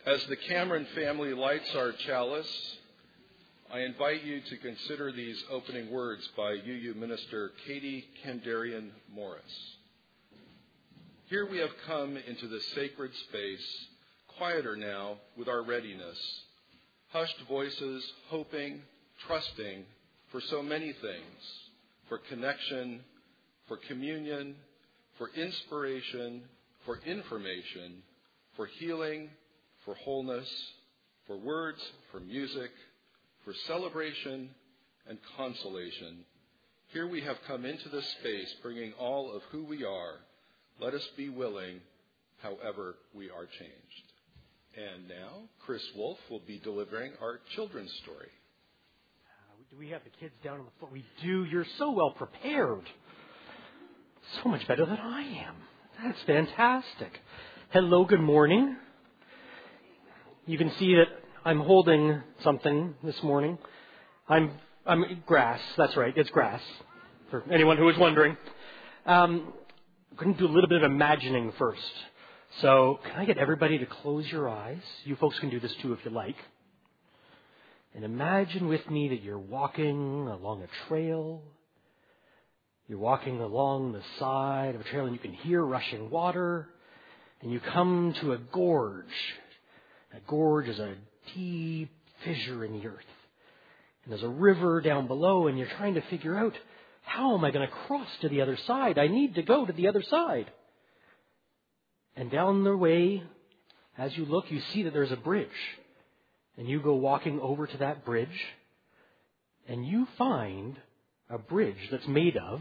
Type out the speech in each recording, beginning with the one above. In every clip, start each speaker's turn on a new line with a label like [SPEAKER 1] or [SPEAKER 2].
[SPEAKER 1] As the Cameron family lights our chalice, I invite you to consider these opening words by UU minister Katie Kandarian Morris. Here we have come into the sacred space, quieter now with our readiness, hushed voices, hoping, trusting for so many things, for connection, for communion, for inspiration, for information, for healing, for wholeness, for words, for music, for celebration and consolation. Here we have come into this space, bringing all of who we are. Let us be willing, however we are changed. And now, Chris Wolf will be delivering our children's story.
[SPEAKER 2] Do we have the kids down on the floor? We do. You're so well prepared. So much better than I am. That's fantastic. Hello, good morning. You can see that I'm holding something this morning. I'm grass. That's right. It's grass. For anyone who was wondering. I'm going to do a little bit of imagining first. So can I get everybody to close your eyes? You folks can do this too if you like. And imagine with me that you're walking along a trail. You're walking along the side of a trail and you can hear rushing water. And you come to a gorge. That gorge is a deep fissure in the earth. And there's a river down below and you're trying to figure out, how am I going to cross to the other side? I need to go to the other side. And down the way, as you look, you see that there's a bridge. And you go walking over to that bridge, and you find a bridge that's made of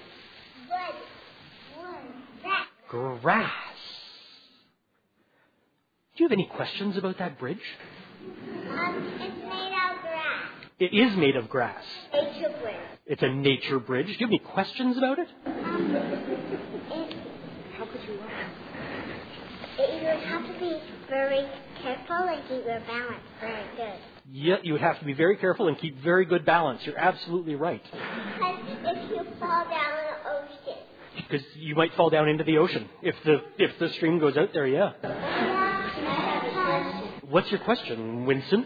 [SPEAKER 2] grass. Do you have any questions about that bridge?
[SPEAKER 3] It's made of grass.
[SPEAKER 2] It is made of grass.
[SPEAKER 3] Nature bridge.
[SPEAKER 2] It's a nature bridge. Do you have any questions about it?
[SPEAKER 3] How could you walk? You would have to be very careful and keep your balance very good.
[SPEAKER 2] Yeah, you would have to be very careful and keep very good balance. You're absolutely right.
[SPEAKER 3] Because if you fall down in the ocean.
[SPEAKER 2] Because you might fall down into the ocean if the stream goes out there, yeah. What's your question, Winston?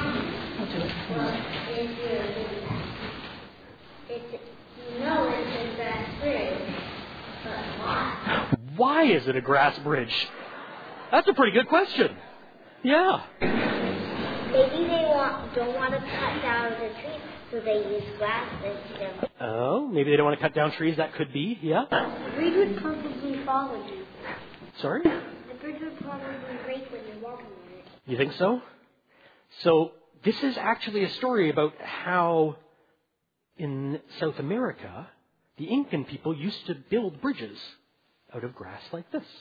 [SPEAKER 3] It's a grass bridge, but why?
[SPEAKER 2] Why is it a grass bridge? That's a pretty good question. Yeah.
[SPEAKER 3] Maybe they don't want to cut down the trees, so they use grass instead of...
[SPEAKER 2] Oh, maybe they don't want to cut down trees. That could be, yeah.
[SPEAKER 3] The bridge would probably fall on you.
[SPEAKER 2] Sorry?
[SPEAKER 3] The bridge would probably break when you're walking on it.
[SPEAKER 2] You think so? So this is actually a story about how in South America, the Incan people used to build bridges out of grass like this.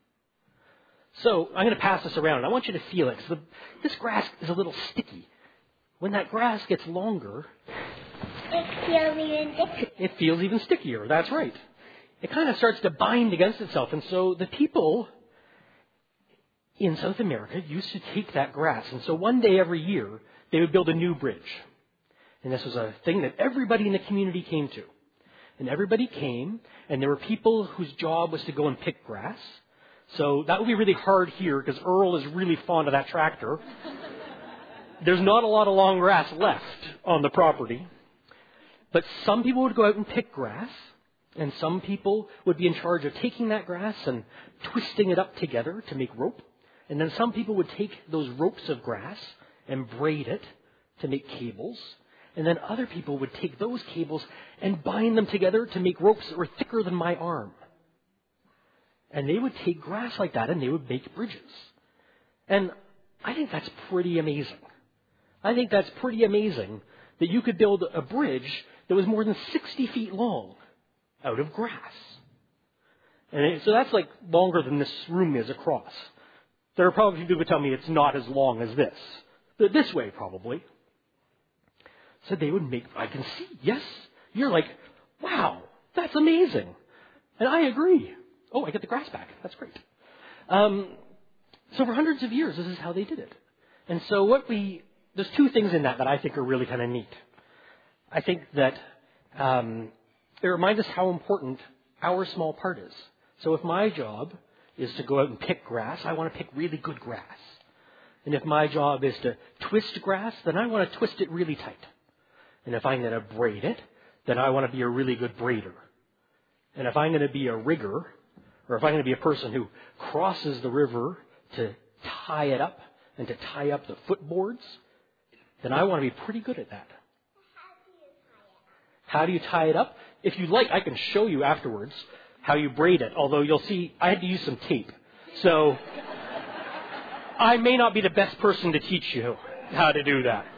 [SPEAKER 2] So I'm going to pass this around, and I want you to feel it. This grass is a little sticky. When that grass gets longer...
[SPEAKER 3] It feels even stickier.
[SPEAKER 2] It feels even stickier, that's right. It kind of starts to bind against itself. And so the people in South America used to take that grass. And so one day every year, they would build a new bridge. And this was a thing that everybody in the community came to. And everybody came, and there were people whose job was to go and pick grass. So that would be really hard here because Earl is really fond of that tractor. There's not a lot of long grass left on the property. But some people would go out and pick grass, and some people would be in charge of taking that grass and twisting it up together to make rope. And then some people would take those ropes of grass and braid it to make cables. And then other people would take those cables and bind them together to make ropes that were thicker than my arm. And they would take grass like that and they would make bridges. And I think that's pretty amazing. I think that's pretty amazing that you could build a bridge that was more than 60 feet long out of grass. And so that's like longer than this room is across. There are probably people who tell me it's not as long as this. But this way, probably. So they would make, I can see, yes. You're like, wow, that's amazing. And I agree. Oh, I get the grass back. That's great. So for hundreds of years, this is how they did it. And so there's two things in that I think are really kind of neat. I think that it reminds us how important our small part is. So if my job is to go out and pick grass, I want to pick really good grass. And if my job is to twist grass, then I want to twist it really tight. And if I'm going to braid it, then I want to be a really good braider. And if I'm going to be a rigger, or if I'm going to be a person who crosses the river to tie it up and to tie up the footboards, then I want to be pretty good at that. How do you tie it up? If you like, I can show you afterwards how you braid it, although you'll see I had to use some tape. So I may not be the best person to teach you how to do that.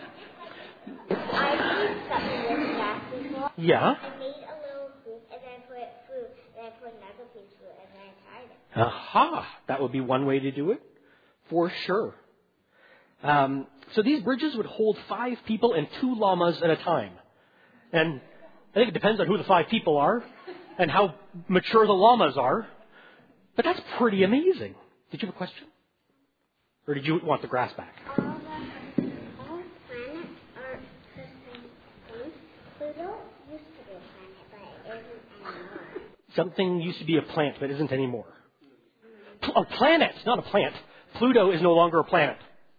[SPEAKER 3] I did something with grass before.
[SPEAKER 2] Yeah?
[SPEAKER 3] I made a little hoop, and then I put it through, and I put another piece through, and then I tied it.
[SPEAKER 2] Aha! That would be one way to do it, for sure. So these bridges would hold 5 people and 2 llamas at a time. And I think it depends on who the 5 people are and how mature the llamas are. But that's pretty amazing. Did you have a question? Or did you want the grass back?
[SPEAKER 3] All planets are the same thing. Pluto used to be a planet, but it isn't anymore.
[SPEAKER 2] Something used to be a plant but isn't anymore. A planet, not a plant. Pluto is no longer a planet.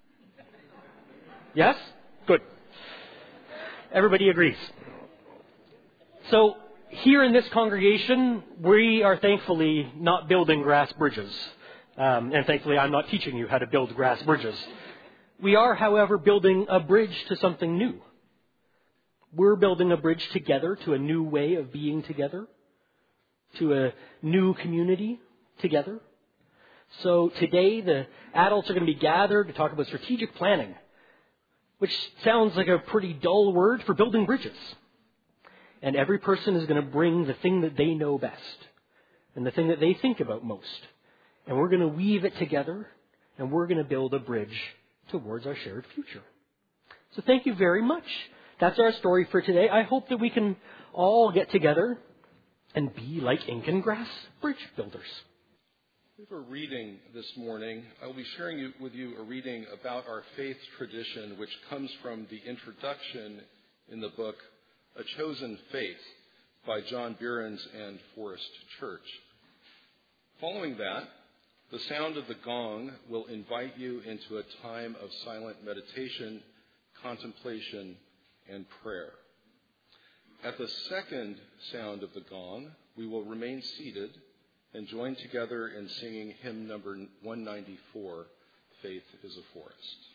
[SPEAKER 2] Yes? Good. Everybody agrees. So, here in this congregation, we are thankfully not building grass bridges. And thankfully, I'm not teaching you how to build grass bridges. We are, however, building a bridge to something new. We're building a bridge together to a new way of being together, to a new community together. So today, the adults are going to be gathered to talk about strategic planning, which sounds like a pretty dull word for building bridges. And every person is going to bring the thing that they know best and the thing that they think about most. And we're going to weave it together, and we're going to build a bridge towards our shared future. So thank you very much. That's our story for today. I hope that we can all get together and be like ink and grass bridge builders.
[SPEAKER 1] We have a reading this morning. I will be sharing with you a reading about our faith tradition, which comes from the introduction in the book A Chosen Faith by John Behrens and Forest Church. Following that, the sound of the gong will invite you into a time of silent meditation, contemplation, and prayer. At the second sound of the gong, we will remain seated and join together in singing hymn number 194, Faith is a Forest.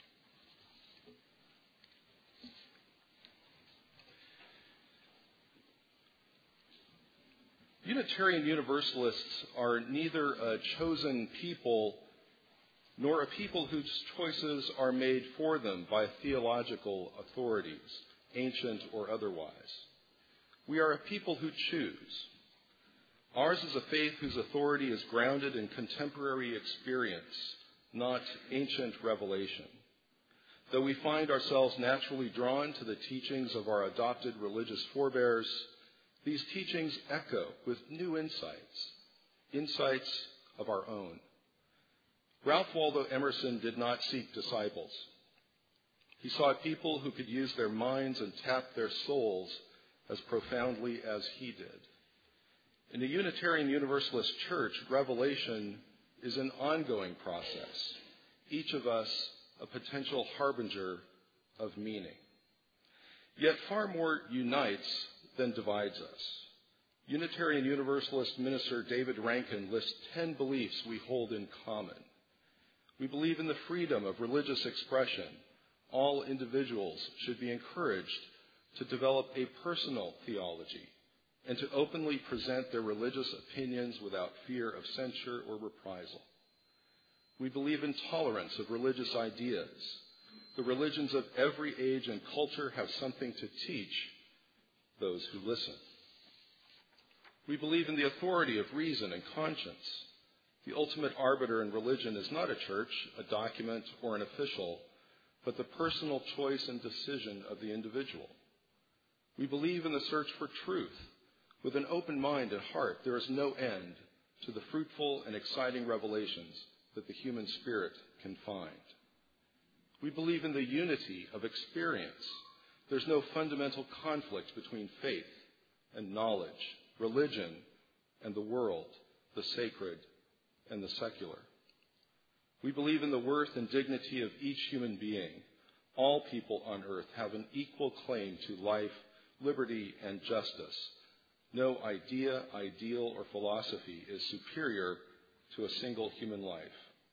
[SPEAKER 1] Unitarian Universalists are neither a chosen people nor a people whose choices are made for them by theological authorities, ancient or otherwise. We are a people who choose. Ours is a faith whose authority is grounded in contemporary experience, not ancient revelation. Though we find ourselves naturally drawn to the teachings of our adopted religious forebears, these teachings echo with new insights of our own. Ralph Waldo Emerson did not seek disciples. He sought people who could use their minds and tap their souls as profoundly as he did. In the Unitarian Universalist Church, revelation is an ongoing process, each of us a potential harbinger of meaning. Yet far more unites than divides us. Unitarian Universalist minister David Rankin lists 10 beliefs we hold in common. We believe in the freedom of religious expression. All individuals should be encouraged to develop a personal theology and to openly present their religious opinions without fear of censure or reprisal. We believe in tolerance of religious ideas. The religions of every age and culture have something to teach those who listen. We believe in the authority of reason and conscience. The ultimate arbiter in religion is not a church, a document, or an official, but the personal choice and decision of the individual. We believe in the search for truth. With an open mind and heart, there is no end to the fruitful and exciting revelations that the human spirit can find. We believe in the unity of experience. There's no fundamental conflict between faith and knowledge, religion and the world, the sacred and the secular. We believe in the worth and dignity of each human being. All people on earth have an equal claim to life, liberty, and justice. No idea, ideal, or philosophy is superior to a single human life.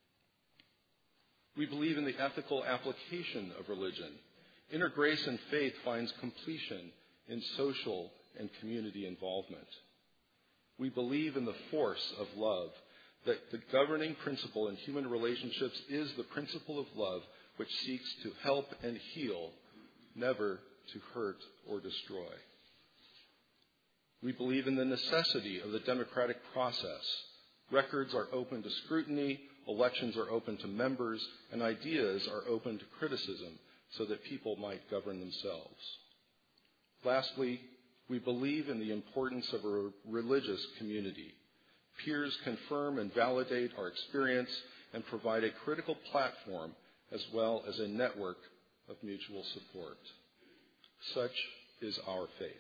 [SPEAKER 1] We believe in the ethical application of religion. Inner grace and faith finds completion in social and community involvement. We believe in the force of love, that the governing principle in human relationships is the principle of love, which seeks to help and heal, never to hurt or destroy. We believe in the necessity of the democratic process. Records are open to scrutiny, elections are open to members, and ideas are open to criticism so that people might govern themselves. Lastly, we believe in the importance of a religious community. Peers confirm and validate our experience and provide a critical platform as well as a network of mutual support. Such is our faith.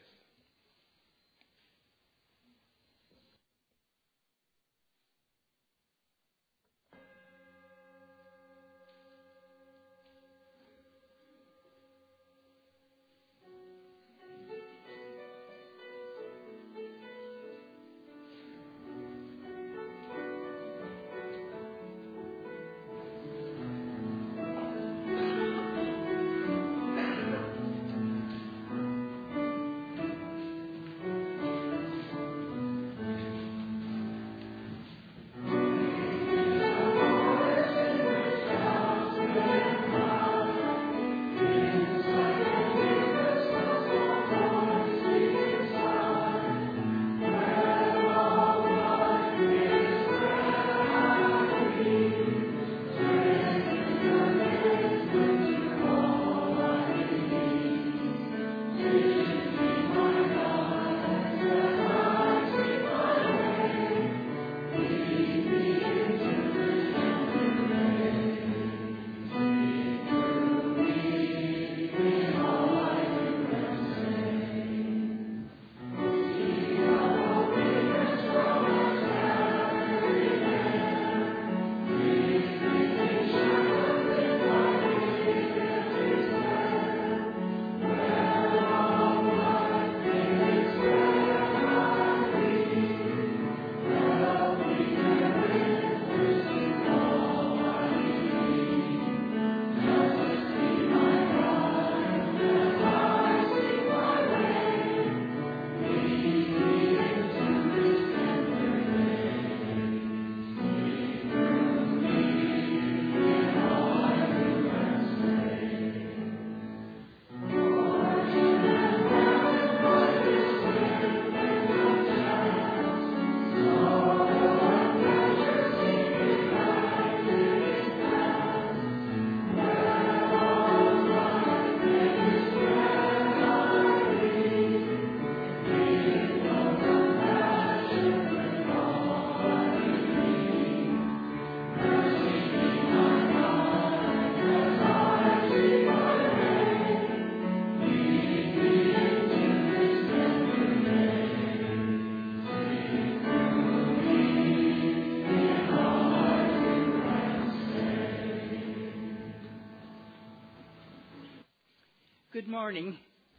[SPEAKER 4] Good morning.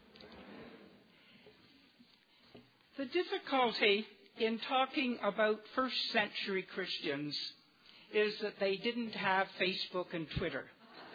[SPEAKER 4] The difficulty in talking about first century Christians is that they didn't have Facebook and Twitter.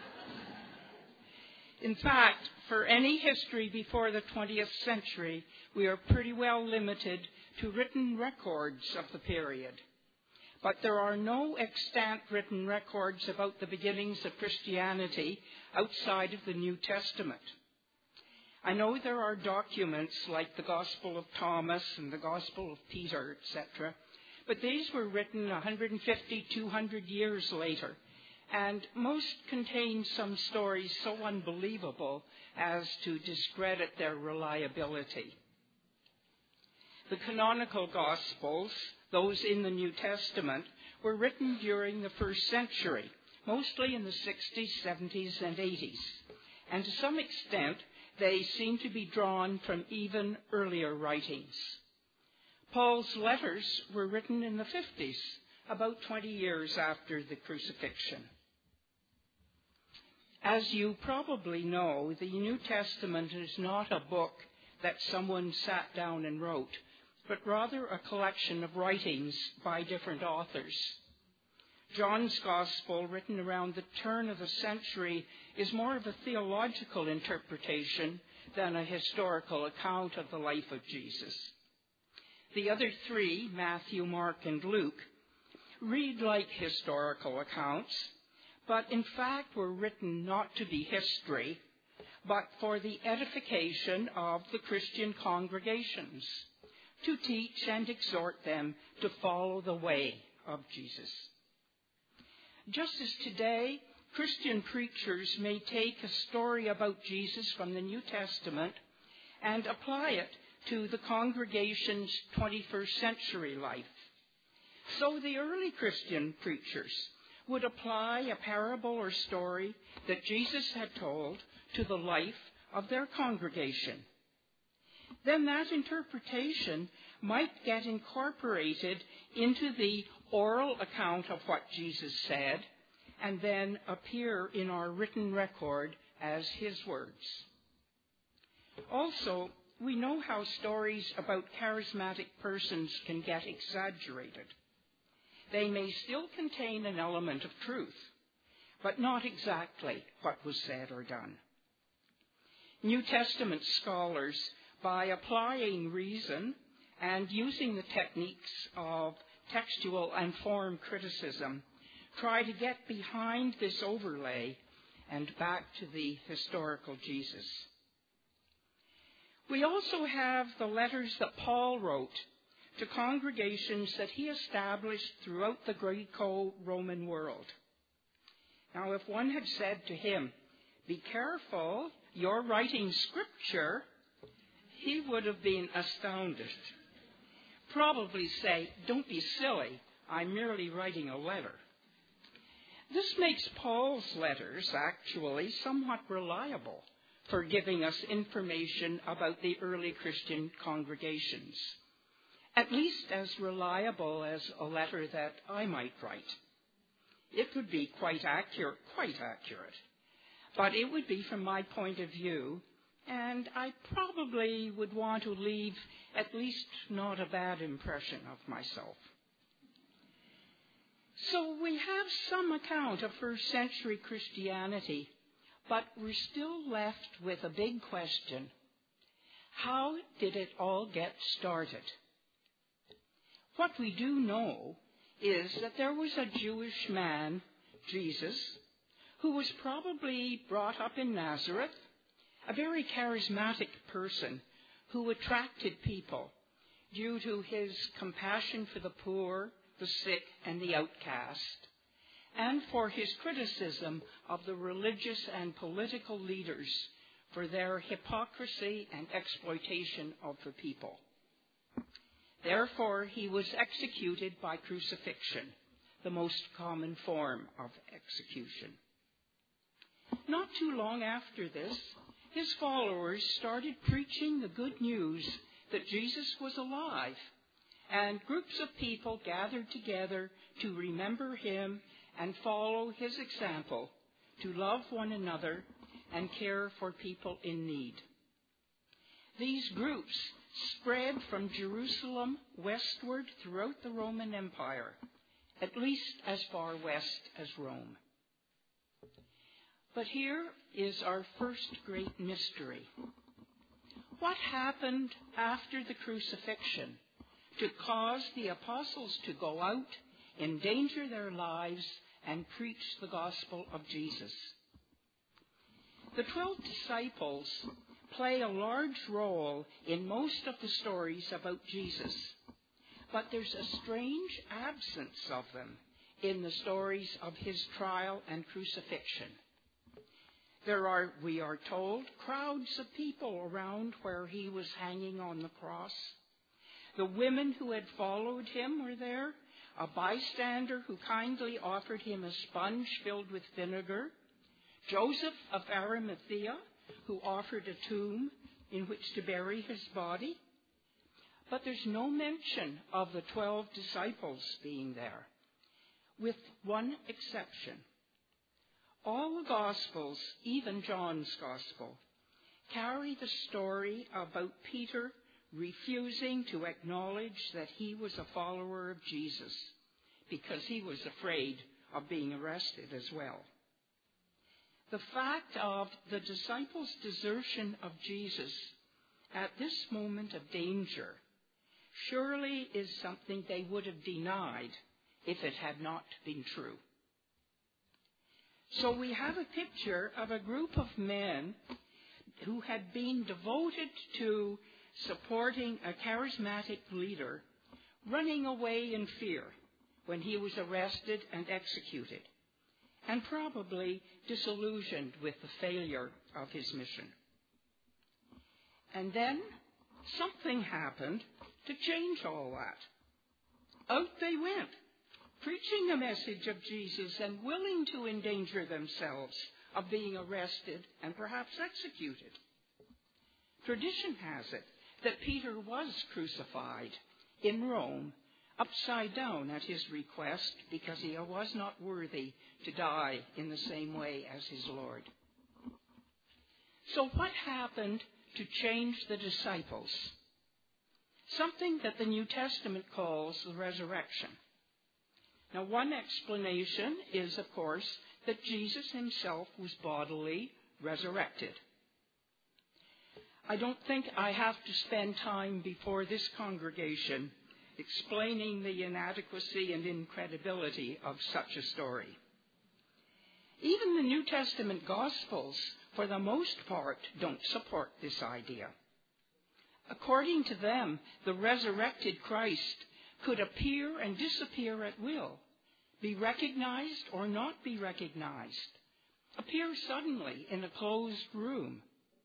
[SPEAKER 4] In fact, for any history before the 20th century, we are pretty well limited to written records of the period. But there are no extant written records about the beginnings of Christianity outside of the New Testament. I know there are documents like the Gospel of Thomas and the Gospel of Peter, etc., but these were written 150, 200 years later, and most contain some stories so unbelievable as to discredit their reliability. The canonical Gospels, those in the New Testament, were written during the first century, mostly in the 60s, 70s, and 80s, and to some extent, they seem to be drawn from even earlier writings. Paul's letters were written in the 50s, about 20 years after the crucifixion. As you probably know, the New Testament is not a book that someone sat down and wrote, but rather a collection of writings by different authors. John's Gospel, written around the turn of the century, is more of a theological interpretation than a historical account of the life of Jesus. The other three, Matthew, Mark, and Luke, read like historical accounts, but in fact were written not to be history, but for the edification of the Christian congregations, to teach and exhort them to follow the way of Jesus. Just as today, Christian preachers may take a story about Jesus from the New Testament and apply it to the congregation's 21st century life, so the early Christian preachers would apply a parable or story that Jesus had told to the life of their congregation. Then that interpretation might get incorporated into the oral account of what Jesus said, and then appear in our written record as his words. Also, we know how stories about charismatic persons can get exaggerated. They may still contain an element of truth, but not exactly what was said or done. New Testament scholars, by applying reason and using the techniques of textual and form criticism, try to get behind this overlay and back to the historical Jesus. We also have the letters that Paul wrote to congregations that he established throughout the Greco-Roman world. Now, if one had said to him, "Be careful, you're writing scripture," he would have been astounded. Probably say, "Don't be silly, I'm merely writing a letter." This makes Paul's letters actually somewhat reliable for giving us information about the early Christian congregations, at least as reliable as a letter that I might write. It would be quite accurate, but it would be from my point of view, and I probably would want to leave at least not a bad impression of myself. So we have some account of first century Christianity, but we're still left with a big question. How did it all get started? What we do know is that there was a Jewish man, Jesus, who was probably brought up in Nazareth, a very charismatic person who attracted people due to his compassion for the poor, the sick, and the outcast, and for his criticism of the religious and political leaders for their hypocrisy and exploitation of the people. Therefore, he was executed by crucifixion, the most common form of execution. Not too long after this, his followers started preaching the good news that Jesus was alive, and groups of people gathered together to remember him and follow his example, to love one another and care for people in need. These groups spread from Jerusalem westward throughout the Roman Empire, at least as far west as Rome. But here is our first great mystery. What happened after the crucifixion to cause the apostles to go out, endanger their lives, and preach the gospel of Jesus? The 12 disciples play a large role in most of the stories about Jesus, but there's a strange absence of them in the stories of his trial and crucifixion. There are, we are told, crowds of people around where he was hanging on the cross. The women who had followed him were there, a bystander who kindly offered him a sponge filled with vinegar, Joseph of Arimathea, who offered a tomb in which to bury his body. But there's no mention of the 12 disciples being there. with one exception. All the Gospels, even John's Gospel, carry the story about Peter refusing to acknowledge that he was a follower of Jesus because he was afraid of being arrested as well. The fact of the disciples' desertion of Jesus at this moment of danger surely is something they would have denied if it had not been true. So we have a picture of a group of men who had been devoted to supporting a charismatic leader running away in fear when he was arrested and executed, and probably disillusioned with the failure of his mission. And then something happened to change all that. Out they went, preaching the message of Jesus and willing to endanger themselves of being arrested and perhaps executed. Tradition has it that Peter was crucified in Rome upside down at his request because he was not worthy to die in the same way as his Lord. So what happened to change the disciples? Something that the New Testament calls the resurrection. Now, one explanation is, of course, that Jesus himself was bodily resurrected. I don't think I have to spend time before this congregation explaining the inadequacy and incredibility of such a story. Even the New Testament Gospels, for the most part, don't support this idea. According to them, the resurrected Christ could appear and disappear at will, be recognized or not be recognized, appear suddenly in a closed room.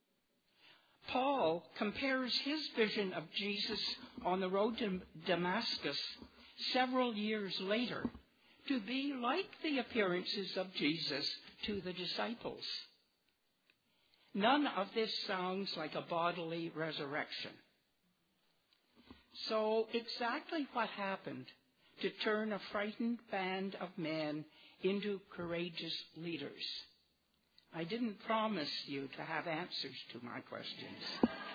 [SPEAKER 4] Paul compares his vision of Jesus on the road to Damascus several years later to be like the appearances of Jesus to the disciples. None of this sounds like a bodily resurrection. So exactly what happened to turn a frightened band of men into courageous leaders? I didn't promise you to have answers to my questions.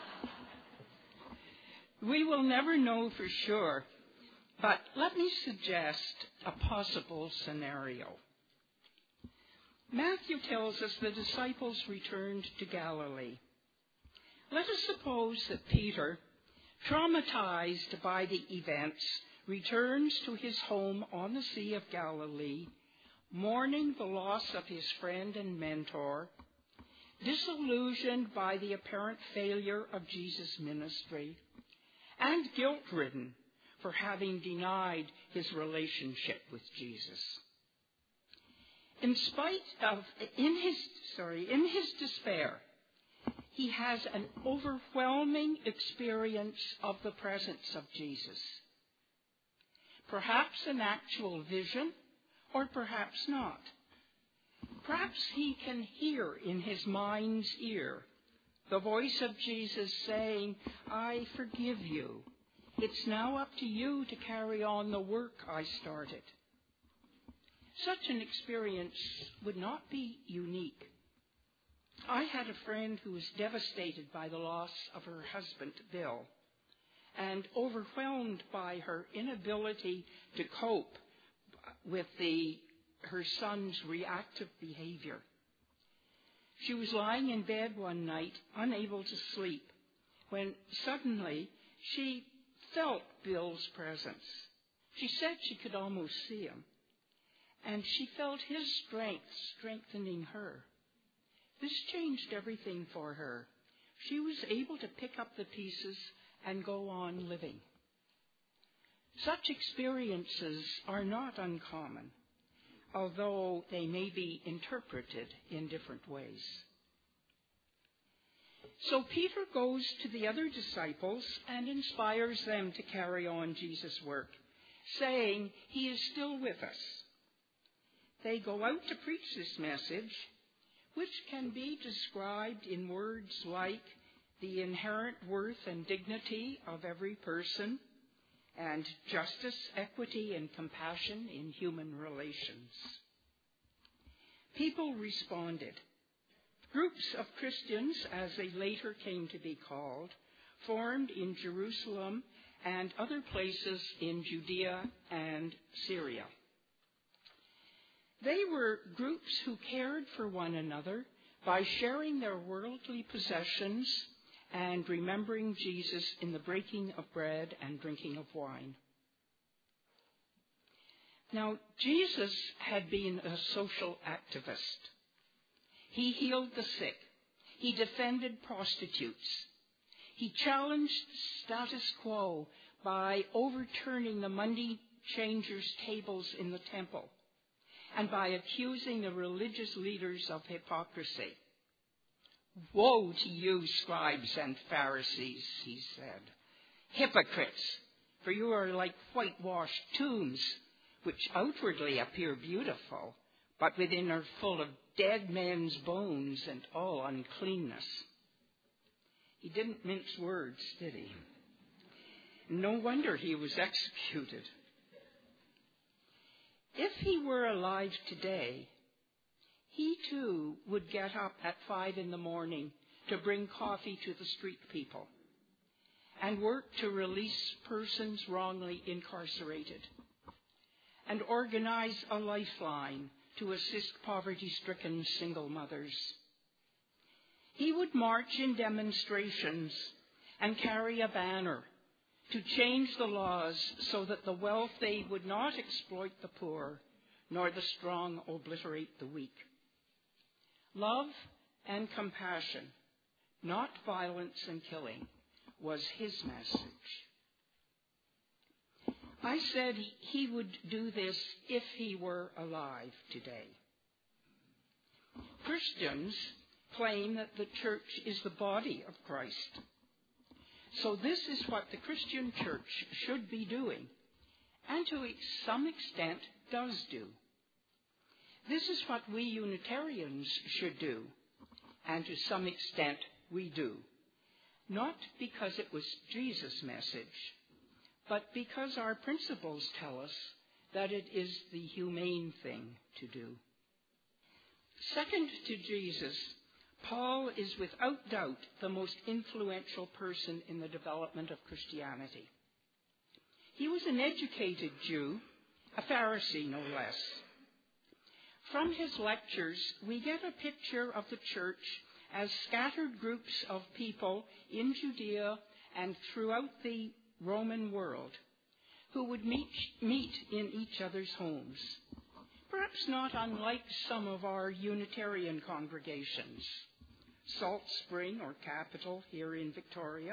[SPEAKER 4] We will never know for sure, but let me suggest a possible scenario. Matthew tells us the disciples returned to Galilee. Let us suppose that Peter, traumatized by the events, returns to his home on the Sea of Galilee, mourning the loss of his friend and mentor, disillusioned by the apparent failure of Jesus' ministry, and guilt-ridden for having denied his relationship with Jesus. In his despair, he has an overwhelming experience of the presence of Jesus. Perhaps an actual vision, or perhaps not. Perhaps he can hear in his mind's ear the voice of Jesus saying, "I forgive you. It's now up to you to carry on the work I started." Such an experience would not be unique. I had a friend who was devastated by the loss of her husband, Bill, and overwhelmed by her inability to cope with her son's reactive behavior. She was lying in bed one night, unable to sleep, when suddenly she felt Bill's presence. She said she could almost see him, and she felt his strength strengthening her. This changed everything for her. She was able to pick up the pieces and go on living. Such experiences are not uncommon, although they may be interpreted in different ways. So Peter goes to the other disciples and inspires them to carry on Jesus' work, saying he is still with us. They go out to preach this message, which can be described in words like the inherent worth and dignity of every person, and justice, equity, and compassion in human relations. People responded. Groups of Christians, as they later came to be called, formed in Jerusalem and other places in Judea and Syria. They were groups who cared for one another by sharing their worldly possessions and remembering Jesus in the breaking of bread and drinking of wine. Now, Jesus had been a social activist. He healed the sick. He defended prostitutes. He challenged status quo by overturning the money changers' tables in the temple and by accusing the religious leaders of hypocrisy. "Woe to you, scribes and Pharisees," he said, "hypocrites, for you are like whitewashed tombs, which outwardly appear beautiful, but within are full of dead men's bones and all uncleanness." He didn't mince words, did he? No wonder he was executed. If he were alive today, he too would get up at 5 a.m. to bring coffee to the street people and work to release persons wrongly incarcerated and organize a lifeline to assist poverty-stricken single mothers. He would march in demonstrations and carry a banner to change the laws so that the wealthy would not exploit the poor, nor the strong obliterate the weak. Love and compassion, not violence and killing, was his message. I said he would do this if he were alive today. Christians claim that the church is the body of Christ. So this is what the Christian church should be doing, and to some extent does do. This is what we Unitarians should do, and to some extent we do. Not because it was Jesus' message, but because our principles tell us that it is the humane thing to do. Second to Jesus, Paul is without doubt the most influential person in the development of Christianity. He was an educated Jew, a Pharisee no less. From his lectures, we get a picture of the church as scattered groups of people in Judea and throughout the Roman world who would meet in each other's homes, perhaps not unlike some of our Unitarian congregations, Salt Spring or Capital here in Victoria.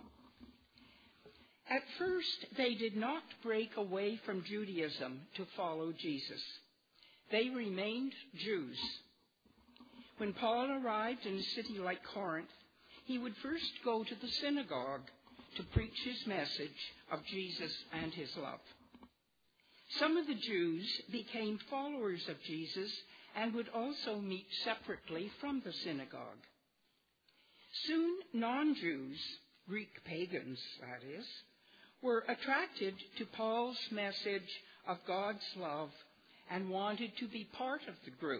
[SPEAKER 4] At first, they did not break away from Judaism to follow Jesus. They remained Jews. When Paul arrived in a city like Corinth, he would first go to the synagogue to preach his message of Jesus and his love. Some of the Jews became followers of Jesus and would also meet separately from the synagogue. Soon, non-Jews, Greek pagans that is, were attracted to Paul's message of God's love and wanted to be part of the group.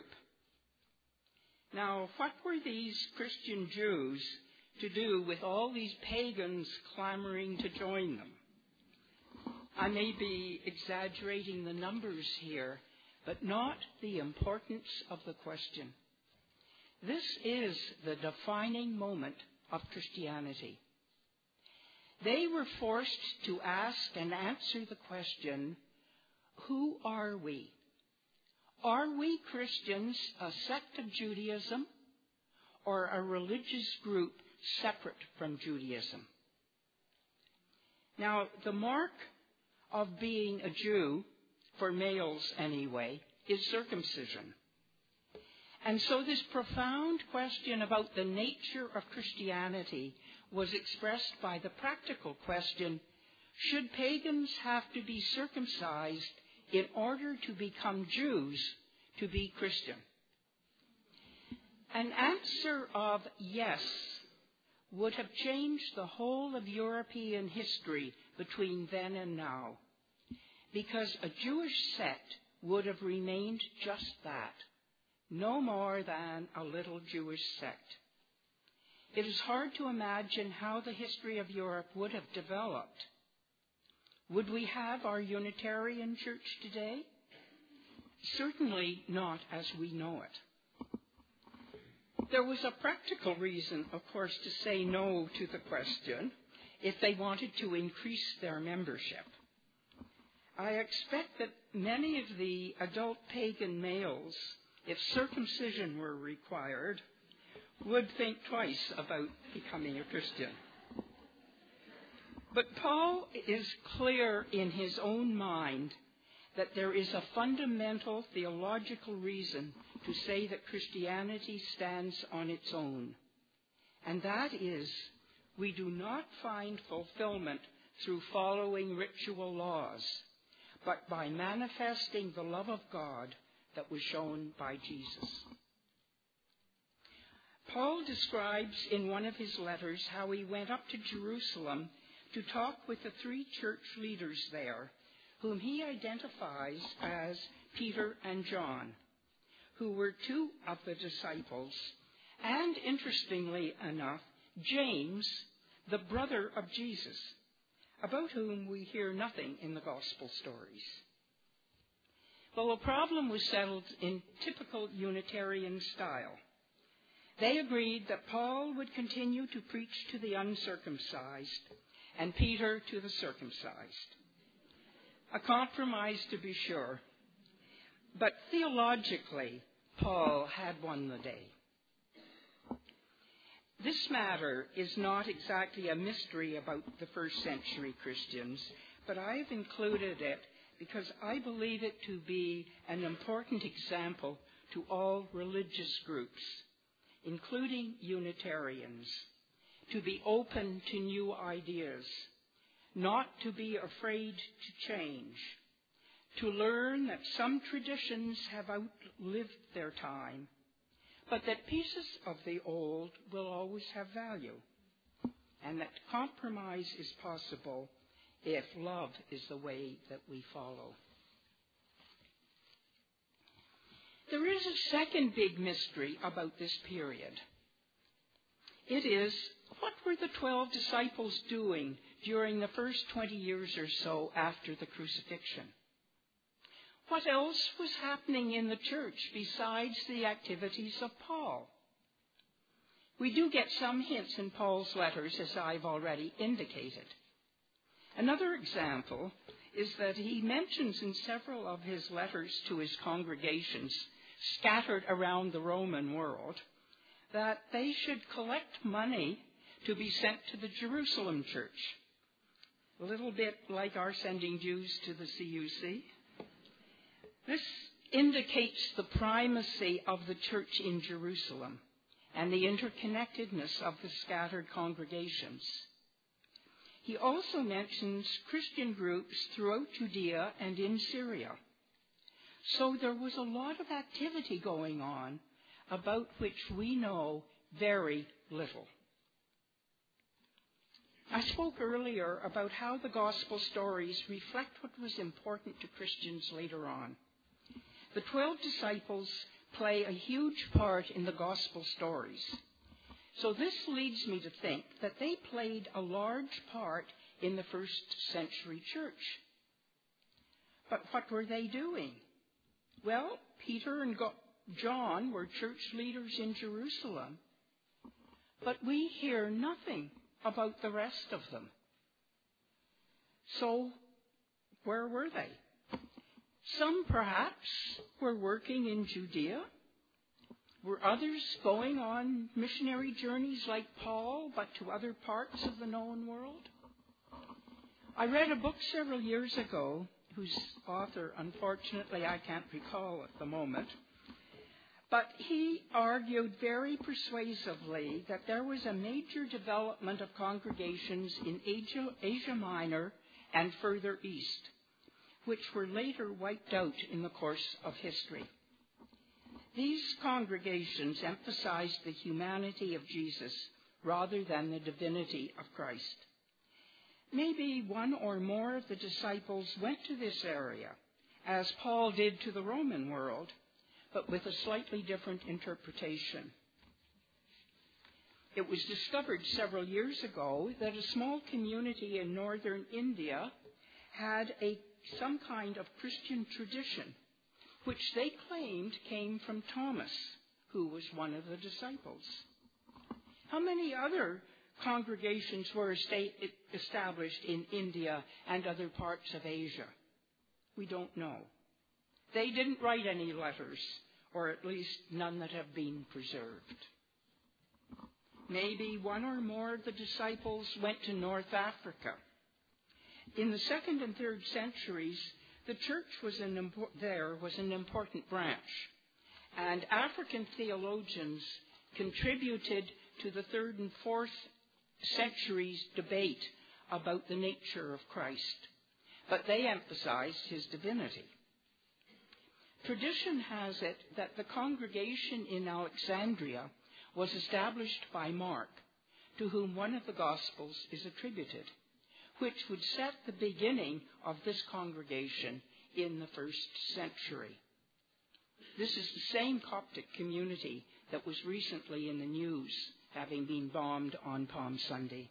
[SPEAKER 4] Now, what were these Christian Jews to do with all these pagans clamoring to join them? I may be exaggerating the numbers here, but not the importance of the question. This is the defining moment of Christianity. They were forced to ask and answer the question, who are we? Are we Christians a sect of Judaism or a religious group separate from Judaism? Now, the mark of being a Jew, for males anyway, is circumcision. And so this profound question about the nature of Christianity was expressed by the practical question, should pagans have to be circumcised in order to become Jews to be Christian? An answer of yes would have changed the whole of European history between then and now, because a Jewish sect would have remained just that, no more than a little Jewish sect. It is hard to imagine how the history of Europe would have developed. Would we have our Unitarian Church today? Certainly not as we know it. There was a practical reason, of course, to say no to the question if they wanted to increase their membership. I expect that many of the adult pagan males, if circumcision were required, would think twice about becoming a Christian. But Paul is clear in his own mind that there is a fundamental theological reason to say that Christianity stands on its own. And that is, we do not find fulfillment through following ritual laws, but by manifesting the love of God that was shown by Jesus. Paul describes in one of his letters how he went up to Jerusalem to talk with the three church leaders there, whom he identifies as Peter and John, who were two of the disciples, and interestingly enough, James, the brother of Jesus, about whom we hear nothing in the gospel stories. Well, the problem was settled in typical Unitarian style. They agreed that Paul would continue to preach to the uncircumcised and Peter to the circumcised. A compromise, to be sure. But theologically, Paul had won the day. This matter is not exactly a mystery about the first century Christians, but I have included it because I believe it to be an important example to all religious groups, including Unitarians, to be open to new ideas, not to be afraid to change, to learn that some traditions have outlived their time, but that pieces of the old will always have value, and that compromise is possible if love is the way that we follow. There is a second big mystery about this period. It is, what were the 12 disciples doing during the first 20 years or so after the crucifixion? What else was happening in the church besides the activities of Paul? We do get some hints in Paul's letters, as I've already indicated. Another example is that he mentions in several of his letters to his congregations scattered around the Roman world that they should collect money to be sent to the Jerusalem church. A little bit like our sending Jews to the CUC. This indicates the primacy of the church in Jerusalem and the interconnectedness of the scattered congregations. He also mentions Christian groups throughout Judea and in Syria. So there was a lot of activity going on about which we know very little. I spoke earlier about how the gospel stories reflect what was important to Christians later on. The 12 disciples play a huge part in the gospel stories. So this leads me to think that they played a large part in the first century church. But what were they doing? Well, Peter and John were church leaders in Jerusalem, but we hear nothing about the rest of them. So, where were they? Some perhaps were working in Judea. Were others going on missionary journeys like Paul, but to other parts of the known world? I read a book several years ago, whose author, unfortunately, I can't recall at the moment, but he argued very persuasively that there was a major development of congregations in Asia Minor and further east, which were later wiped out in the course of history. These congregations emphasized the humanity of Jesus rather than the divinity of Christ. Maybe one or more of the disciples went to this area, as Paul did to the Roman world, but with a slightly different interpretation. It was discovered several years ago that a small community in northern India had some kind of Christian tradition, which they claimed came from Thomas, who was one of the disciples. How many other congregations were established in India and other parts of Asia? We don't know. They didn't write any letters, or at least none that have been preserved. Maybe one or more of the disciples went to North Africa. In the 2nd and 3rd centuries, the church was an important branch, and African theologians contributed to the 3rd and 4th centuries' debate about the nature of Christ, but they emphasized his divinity. Tradition has it that the congregation in Alexandria was established by Mark, to whom one of the Gospels is attributed, which would set the beginning of this congregation in the 1st century. This is the same Coptic community that was recently in the news, having been bombed on Palm Sunday.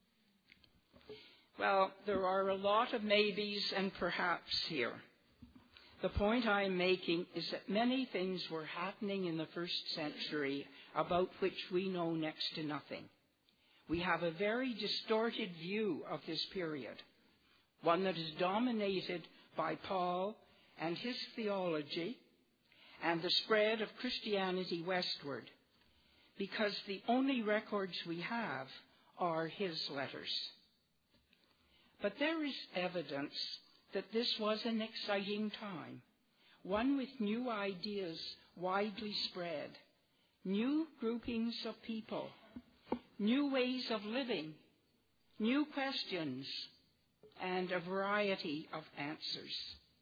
[SPEAKER 4] Well, there are a lot of maybes and perhaps here. The point I'm making is that many things were happening in the 1st century about which we know next to nothing. We have a very distorted view of this period, one that is dominated by Paul and his theology and the spread of Christianity westward, because the only records we have are his letters. But there is evidence that this was an exciting time, one with new ideas widely spread, new groupings of people, new ways of living, new questions, and a variety of answers.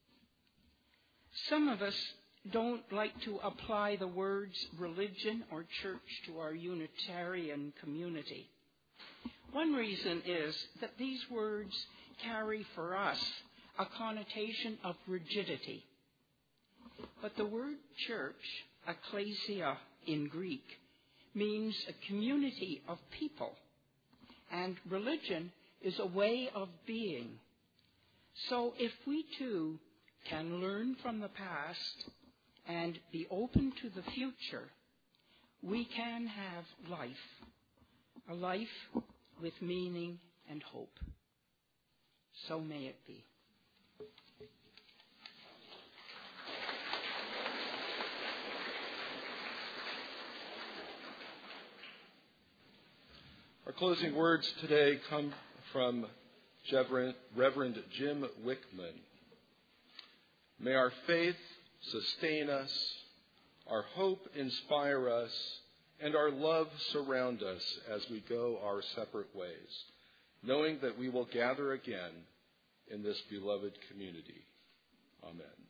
[SPEAKER 4] Some of us don't like to apply the words religion or church to our Unitarian community. One reason is that these words carry for us a connotation of rigidity. But the word church, ekklesia in Greek, means a community of people, and religion is a way of being. So if we too can learn from the past and be open to the future, we can have life, a life with meaning and hope. So may it be.
[SPEAKER 1] Our closing words today come from Reverend Jim Wickman. May our faith sustain us, our hope inspire us, and our love surround us as we go our separate ways, knowing that we will gather again in this beloved community. Amen.